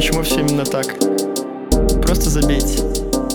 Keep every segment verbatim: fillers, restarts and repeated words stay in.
почему все именно так. Просто забейте.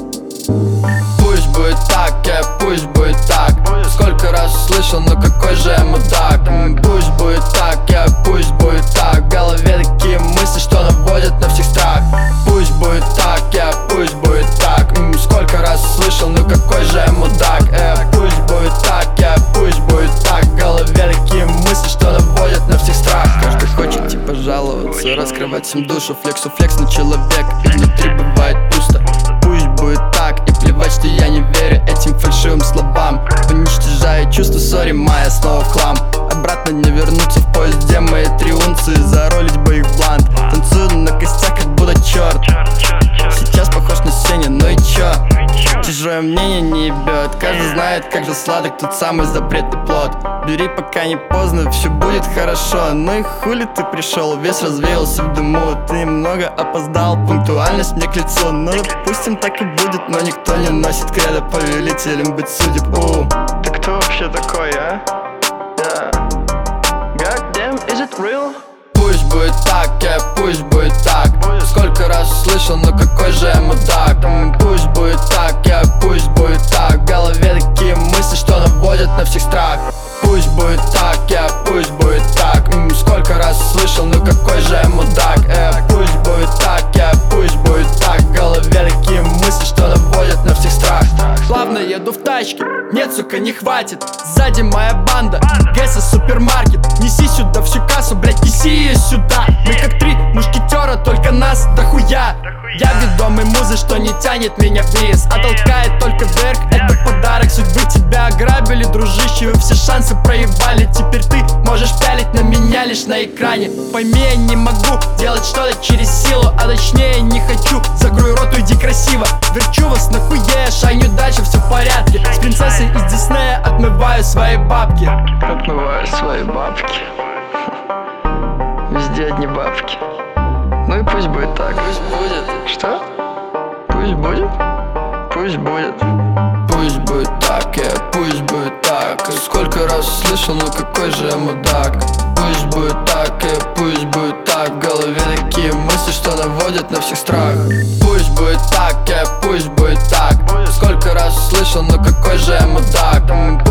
Пусть будет так, yeah, пусть будет так. Сколько раз слышал, ну какой же я мудак. Пусть будет так, yeah, пусть будет так. В голове такие мысли, что наводят на всех страх. Пусть будет так, yeah, пусть будет так. Сколько раз слышал, ну какой же я мудак. э, Пусть будет так, yeah, пусть будет так. В голове такие мысли, что наводят на всех страх. Каждый хочет типа жаловаться, раскрывать всем душу. Флексу флекс на человек, и внутри бывает пусто. Пусть будет так, и плевать, что я не верю этим фальшивым словам. Уничтожаю чувства, сори, моя снова в хлам. Обратно не вернуться в поезд, где мои три унции. Заролить бы их в блант. Танцую на костях, как будто черт. Сейчас похож на Сеня, ну и чё? Чужое мнение не ебет. Каждый знает, как же сладок тот самый запретный плод. Бери, пока не поздно, все будет хорошо. Ну и хули ты пришел, весь развеялся в дыму. Ты немного опоздал, пунктуальность мне к лицу. Ну допустим, так и будет, но никто не носит кредо повелителем быть судеб. У. Ты кто вообще такой, а? Yeah. God damn, is it real? Пусть будет так, yeah, пусть будет так. Сколько раз слышал, ну какой же я мудак. Пусть будет так, yeah, пусть будет так. В голове такие мысли, что наводят на всех страх. Пусть будет так, yeah, пусть будет так. Сколько раз слышал, ну какой же я мудак. э, Пусть будет так, yeah, пусть будет так. В голове такие мысли, что наводят на всех страх. Плавно еду в тачке, нет, сука, не хватит. Сзади моя банда, Гэса супермаркет. Неси сюда всю кассу, блять, неси ее сюда. Мы как три мушкетера, только нас дохуя. Я ведомый музы, что не тянет меня вниз, а толкает только вверх. Это подарок судьбы, тебя ограбили, дружище. Вы все шансы проебали, теперь ты можешь пялить на меня лишь на экране. Пойми, я не могу делать что-то через силу, а точнее не хочу. Закрой рот, уйди красиво. Верчу вас нахуя, шайню дальше, все в порядке. С принцессой из Диснея отмываю свои бабки. Отмываю свои бабки. Везде одни бабки. Ну и пусть будет так. Пусть будет. Что? Пусть будет? Пусть будет. Пусть будет так, yeah, пусть будет так. Сколько раз слышал, ну какой же я мудак. Пусть будет так, yeah, пусть будет так. В голове такие мысли, что наводят на всех страх. Пусть будет так, yeah, пусть будет так. Сколько раз слышал, ну какой же я мудак.